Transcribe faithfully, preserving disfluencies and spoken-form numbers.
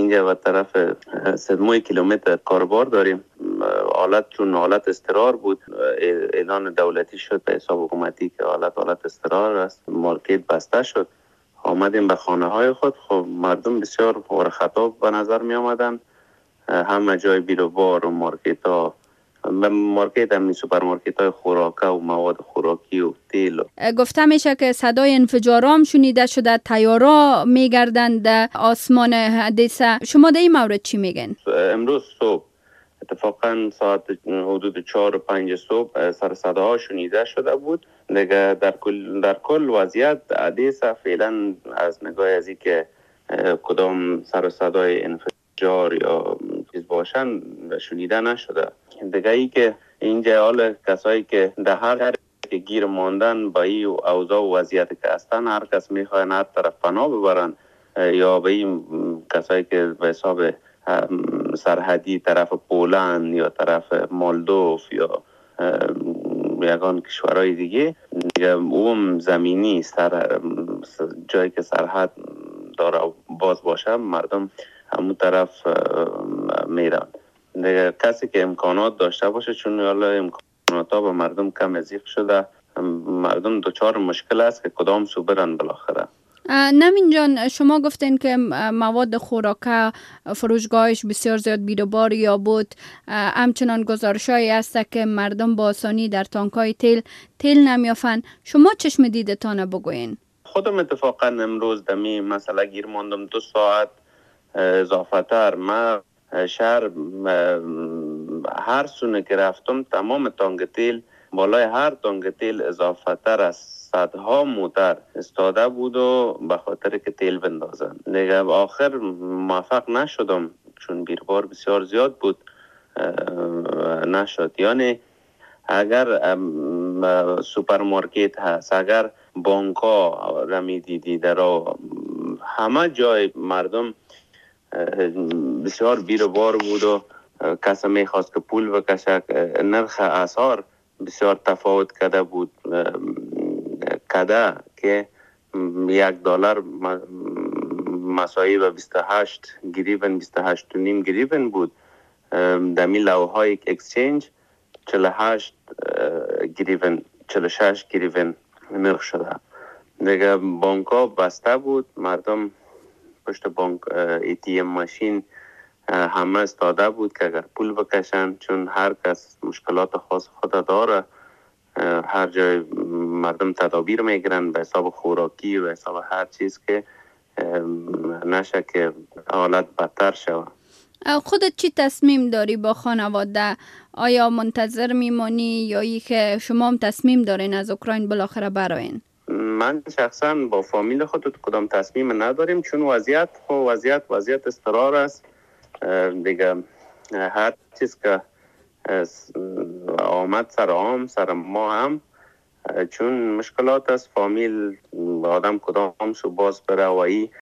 اینجا و طرف سدموی کیلومتر کاربار داریم. حالت چون حالت استقرار بود، اعلان دولتی شد به حساب حکومتی که حالت حالت استقرار است، مارکت بسته شد. آمدیم به خانه های خود. خب مردم بسیار غیر خطاب به نظر می آمدن. همه جای بیروبار و مارکت ها، مارکت هم سوپرمارکت های خوراکه و مواد خوراکی و تیل. گفته میشه که صدای انفجارام شنیده شده، طیارا میگردند در آسمان حدیثه. شما در این مورد چی میگن؟ امروز صبح اتفاقا ساعت حدود چهار و پنج صبح سر صداها شنیده شده بود. دیگه در کل در کل وضعیت حدیثه فعلا از نگاه از که کدام سر صدای انفجار یا چیز باشن شنیده نشده. دیگه ای که اینجا حال کسایی که در هر که گیر ماندن با این اوضاع و وضعیت که هستن، هر کس میخواین هر طرف پناه ببرن، یا به این کسایی که به حساب سرحدی طرف پولند یا طرف مالدوف یا یگان کشورهای دیگه، اون زمینی سر جایی که سرحد داره باز باشه، مردم همون طرف میرن. کسی که امکانات داشته باشه، چون حالا امکانات ها به مردم کم ضیق شده، مردم دچار مشکل است که کدام سو برن بالاخره. نمین جان، شما گفتین که مواد خوراکه فروشگاهش بسیار زیاد بیروبار یا بود. همچنان گزارشایی هست که مردم با آسانی در تانکای تیل تیل نمیافن. شما چشم دیدتان بگوین؟ خودم اتفاقا امروز دمی مسئله گیر ماندم. دو ساعت اضافه تر من شهر هر سونه که رفتم تمام تانک تیل، بالای هر تانک تیل اضافه تر از صدها موتر استاده بود و به خاطر که تیل بندازن. دیگه آخر موفق نشدم چون بیروبار بسیار زیاد بود، نشد. یعنی اگر سوپرمارکت هست، اگر بانک ها رمی دیدی در همه جای مردم بسیار بیروبار بود و کسی میخواست که پول بکشه، نرخ اسعار بسیار تفاوت کرده بود. کده که یک دلار مساوی به بیست و هشت گریون، بیست و هشت و نیم گریون بود. دمی لوهای اکسچنج چهل و هشت گریون، چهل و شش گریون نرخ شده. دیگه بانک ها بسته بود، مردم پشت بانک ای تی ام ماشین همه استاده بود که اگر پول بکشن، چون هر کس مشکلات خاص خود داره. هر جای مردم تدابیر میگیرن به حساب خوراکی و حساب هر چیز که نشه که حالت بدتر شود. خودت چی تصمیم داری با خانواده؟ آیا منتظر میمانی یا ای که شما هم تصمیم دارین از اوکراین بالاخره براین؟ من شخصا با فامیل خود کدام تصمیم نداریم، چون وضعیت وضعیت وضعیت استقرار است. دیگه هر چیز که آمد سر آم سر ما هم، چون مشکلات است. فامیل آدم کدام شو باز بره و ای